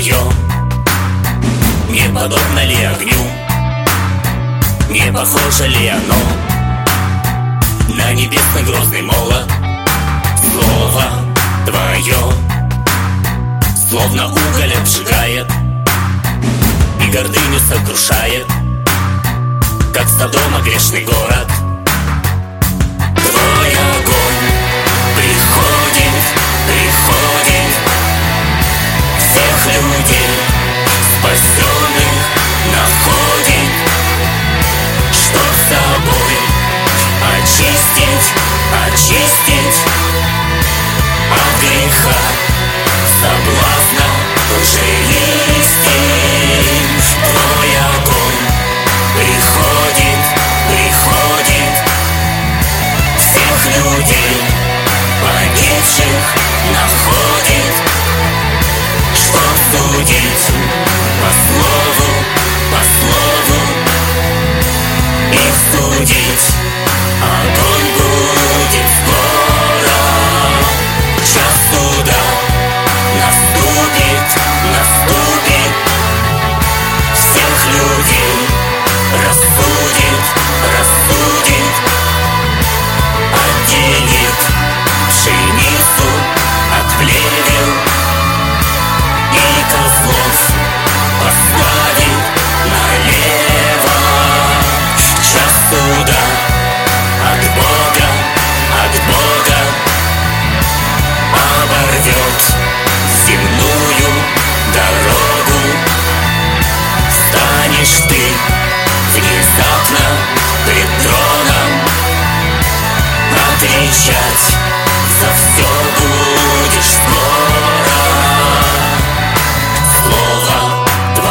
твое не подобно ли огню? Не похоже ли оно на небесный грозный молот? Слово твое словно уголь обжигает и гордыню сокрушает, как Содома грешный город. Твой огонь приходит, приходит, всех людей спасенных находит, чтоб собой очистить, очистить от греха, соблазна, лжеисти. Твой огонь приходит, приходит, всех людей погибших находит, чтоб судить по слову, по слову их судить. Огонь будет скоро, час суда наступит, наступит, всех людей рассудит, рассудит, отделит пшеницу от плевел и козлов поставит налево. Час суда от Бога, от Бога оборвет земную дорогу. Станешь ты внезапно пред троном, отвечать за все будешь скоро. Слово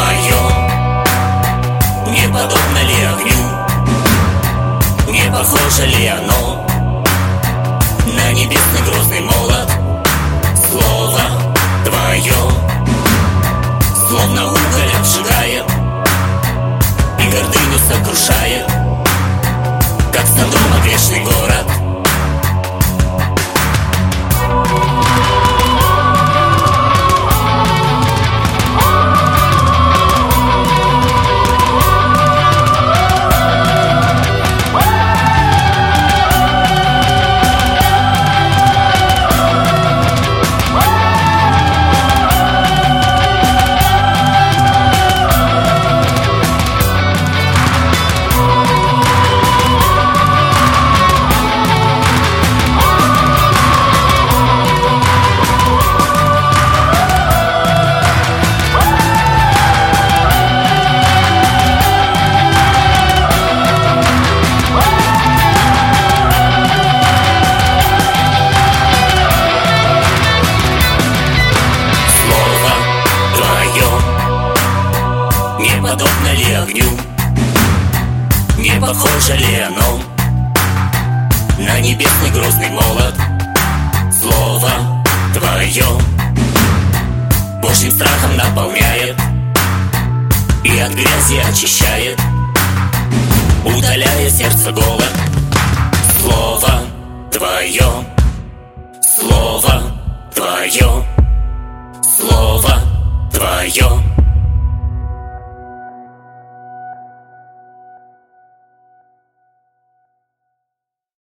твое не подобно ли огню? Не похоже ли оно на небесный грозный молот? Слово твое словно уголь обжигает и гордыню сокрушает, как Содома грешный город. Не подобно ли огню? Не похоже ли оно на небесный грозный молот? Слово твое Божьим страхом наполняет и от грязи очищает, удаляя сердце голод. Слово твое, слово твое, слово твое.